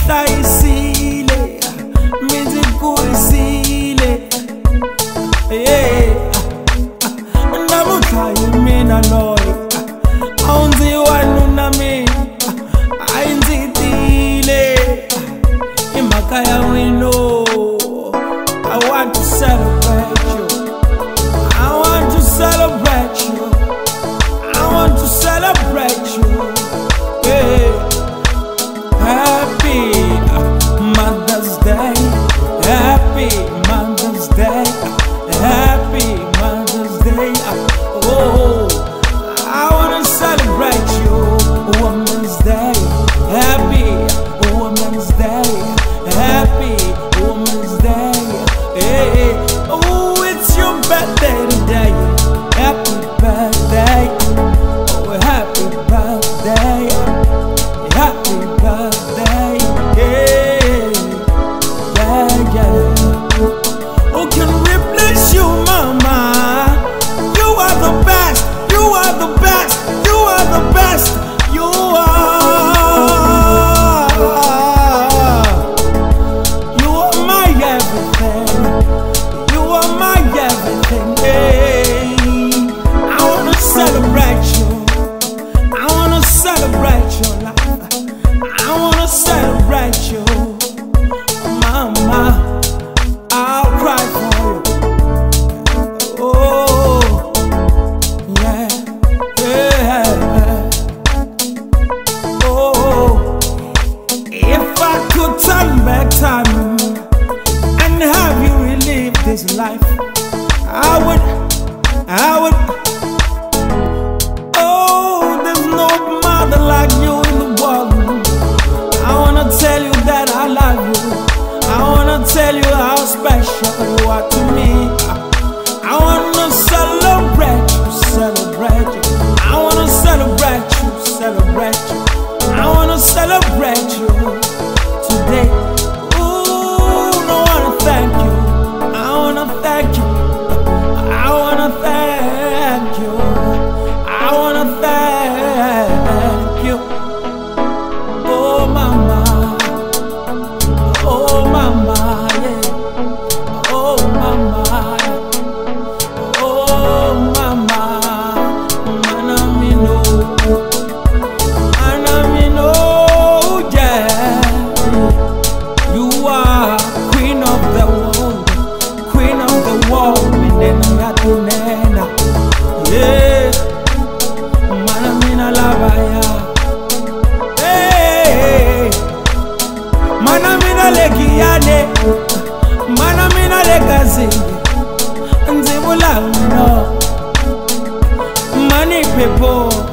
hlayisile, mi ndzi kurisile. Namuntlha hi mina loyi a wu ndzi wanuna mina, a yi ndzi tiyile hi mhaka ya n'wina. I want to celebrate you, I want to celebrate you, I want to celebrate you. Happy Mother's Day, happy Mother's Day, happy Mother's Day. Oh, I wanna celebrate you, Women's Day. Happy Women's Day, happy Women's Day. Hey, oh, it's your birthday today. Happy birthday, oh, happy birthday, happy birthday. Yeah, yeah, yeah. Who can replace you, mama? You are the best, you are the best, you are the best. You are my everything, you are my everything. Hey, I wanna celebrate you, I wanna celebrate your life, I wanna celebrate you, mama. I'll cry for you. Oh, yeah, yeah. Oh, if I could turn back time and have you relive this life, I would. Oh, there's no mother like you in the world. I wanna tell you that I love you, I wanna tell you how special you are to me. I wanna celebrate you, celebrate you. I wanna celebrate you, celebrate you. I wanna celebrate you today. Ooh, I wanna thank you, I wanna thank you, I wanna thank you, I wanna thank you. Oh mama, oh mama, yeah. Oh mama, oh mama. Manamino, yeah. You are queen of the world, queen of the world. Minena yatunena, yeah. Manamina labaya, hey. Manamina legiyane, manamina legazinde, nzibula no. Mani pepo.